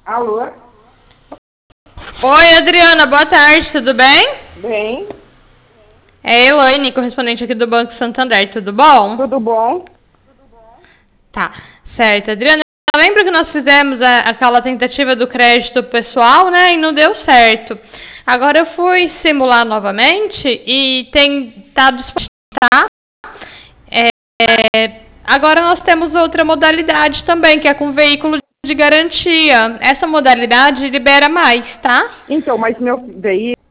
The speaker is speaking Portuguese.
Alô? Oi, Adriana, boa tarde, tudo bem? Bem, É a Elaine, correspondente aqui do Banco Santander, tudo bom? tudo bom? Tá, certo. Adriana, lembra que nós fizemos aquela tentativa do crédito pessoal, né? E não deu certo. Agora eu fui simular novamente e tá disposto, tá? Agora nós temos outra modalidade também, que é com veículo de garantia. Essa modalidade libera mais, tá? Então, mas meu veículo